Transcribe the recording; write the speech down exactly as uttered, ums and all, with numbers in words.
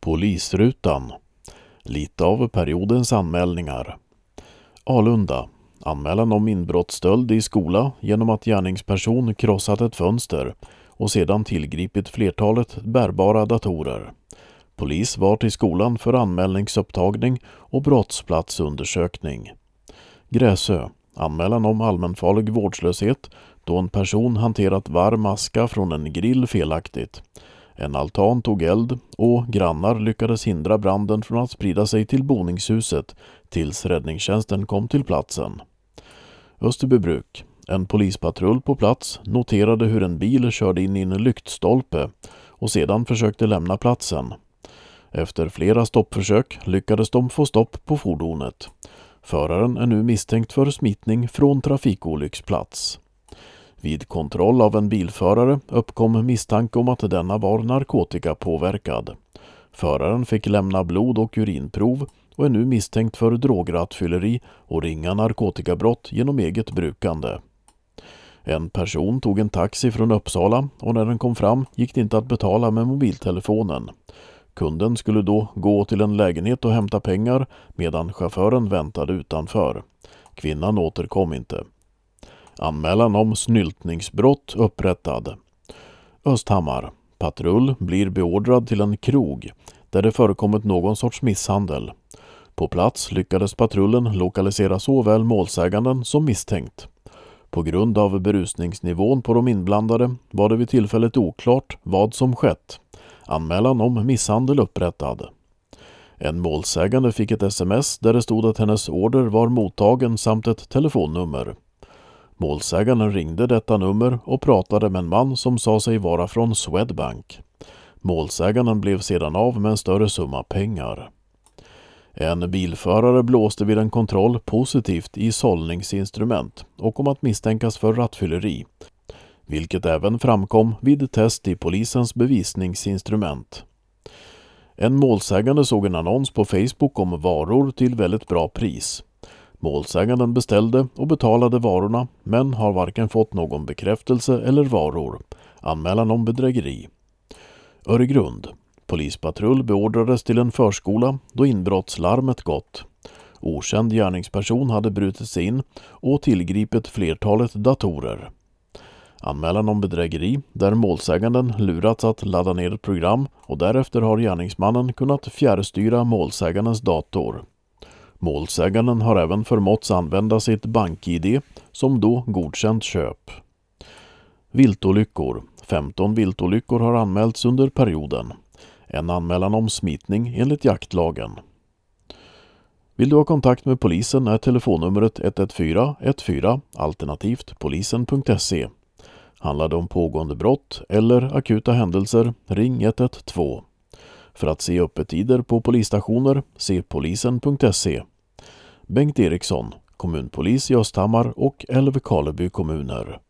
Polisrutan. Lite av periodens anmälningar. Alunda. Anmälan om inbrottsstöld i skola genom att gärningsperson krossat ett fönster och sedan tillgripit flertalet bärbara datorer. Polis var till skolan för anmälningsupptagning och brottsplatsundersökning. Gräsö. Anmälan om allmänfarlig vårdslöshet då en person hanterat varm aska från en grill felaktigt. En altan tog eld och grannar lyckades hindra branden från att sprida sig till boningshuset tills räddningstjänsten kom till platsen. Österbybruk. En polispatrull på plats noterade hur en bil körde in i en lyktstolpe och sedan försökte lämna platsen. Efter flera stoppförsök lyckades de få stopp på fordonet. Föraren är nu misstänkt för smitning från trafikolycksplats. Vid kontroll av en bilförare uppkom misstanke om att denna var narkotikapåverkad. Föraren fick lämna blod- och urinprov och är nu misstänkt för drograttfylleri och ringa narkotikabrott genom eget brukande. En person tog en taxi från Uppsala och när den kom fram gick det inte att betala med mobiltelefonen. Kunden skulle då gå till en lägenhet och hämta pengar medan chauffören väntade utanför. Kvinnan återkom inte. Anmälan om snyltningsbrott upprättad. Östhammar. Patrull blir beordrad till en krog där det förekommit någon sorts misshandel. På plats lyckades patrullen lokalisera såväl målsäganden som misstänkt. På grund av berusningsnivån på de inblandade var det vid tillfället oklart vad som skett. Anmälan om misshandel upprättad. En målsägande fick ett sms där det stod att hennes order var mottagen samt ett telefonnummer. Målsäganden ringde detta nummer och pratade med en man som sa sig vara från Swedbank. Målsäganden blev sedan av med en större summa pengar. En bilförare blåste vid en kontroll positivt i sållningsinstrument och kom att misstänkas för rattfylleri, vilket även framkom vid test i polisens bevisningsinstrument. En målsägande såg en annons på Facebook om varor till väldigt bra pris. Målsäganden beställde och betalade varorna men har varken fått någon bekräftelse eller varor. Anmälan om bedrägeri. Öregrund. Polispatrull beordrades till en förskola då inbrottslarmet gått. Okänd gärningsperson hade brutit sig in och tillgripit flertalet datorer. Anmälan om bedrägeri där målsäganden lurats att ladda ner ett program och därefter har gärningsmannen kunnat fjärrstyra målsägandens dator. Målsäganden har även förmåtts använda sitt bank-I D som då godkänt köp. Viltolyckor. femton viltolyckor har anmälts under perioden. En anmälan om smitning enligt jaktlagen. Vill du ha kontakt med polisen är telefonnumret ett ett fyra ett fyra alternativt polisen punkt se. Handlar det om pågående brott eller akuta händelser, ring ett ett två. För att se öppettider på polisstationer, se polisen punkt se. Bengt Eriksson, kommunpolis i Östhammar och Älvkarleby kommuner.